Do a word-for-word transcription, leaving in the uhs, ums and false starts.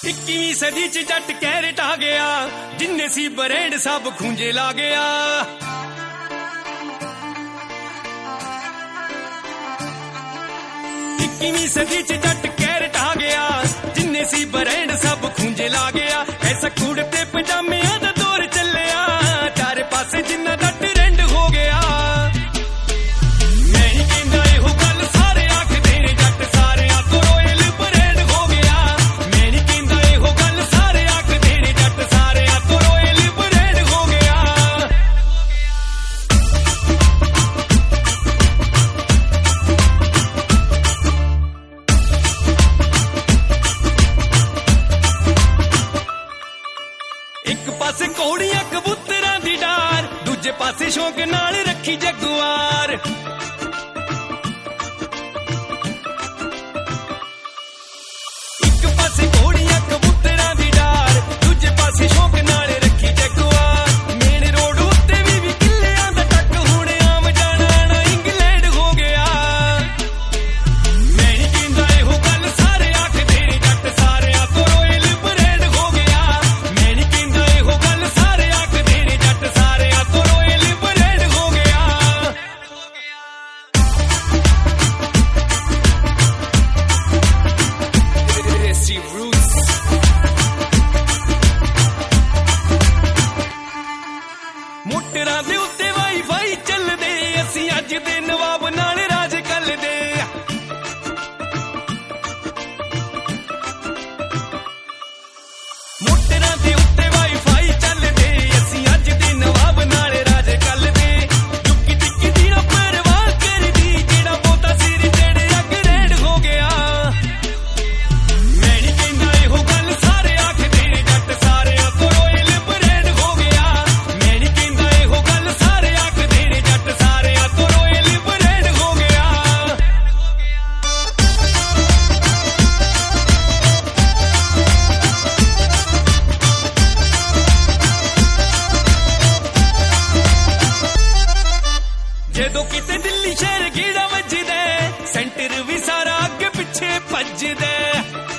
इक्कीवीं सदी च जट कैरेट आ गया, जिन्ने सी ब्रांड सब खूंजे ला गया। इक्कीवीं सदी च जट कैरेट आ गया, जिन्ने सी ब्रांड सब खूंजे ला गया। ऐसा कुड़ते पजामे दा दौर चलिया, चारे पासे जिन्ना दा ट्रेंड हो गया। मैं ही कहंदा इहो गल सारे आखदे ने, जट सारे तो रॉयल ब्रांड हो गया। मैं नहीं कहंदा इहो गल सारे आखदे ने, जट सारे तो रॉयल ब्रांड हो गया। एक पासे कौड़ियां कबूतरां दी डार, दूजे पासे शौक नाल रखी जगुआर। एक पासे कौड़ियां कबूतरां दी डार, दूजे पासे शौक नाल रखी जगुआर। मेन रोड उत्ते भी भी किल्लियां दा टक, हुण आम जाना ना इंग्लैंड हो गया। मैं नहीं कहंदा इहो गल सारे आखदे ने, जट सारे तो रॉयल ब्रांड हो गया। मैं नहीं कहंदा इहो गल सारे आखदे ने, जट सारे तो रॉयल ब्रांड हो गया। देसी रूट्स मोटरां दे उत्ते वाईफाई चलदे, असीं अज दे नवाब नाल राज करदे। मोटरां दे उत्ते वाईफाई चलदे, असीं अज दे नवाब नाल राज करदे। चुक्की टिक्की दी ना परवाह करदी, जेड़ा बोता सिर चढ़े अग्रेड हो गया। मैं नहीं कहंदा इहो गल सारे आखदे ने, जट सारे तो रॉयल ब्रांड हो गया। मैं नहीं कहंदा इहो गल सारे आखदे ने, जट सारे तो रॉयल ब्रांड हो गया। ਜਦੋਂ ਕਿਤੇ ਦਿੱਲੀ ਸ਼ਹਿਰ ਗੀੜਾ ਵੱਜਦਾ, ਸੈਂਟਰ ਵੀ ਸਾਰਾ ਅੱਗੇ ਪਿੱਛੇ ਭੱਜਦਾ।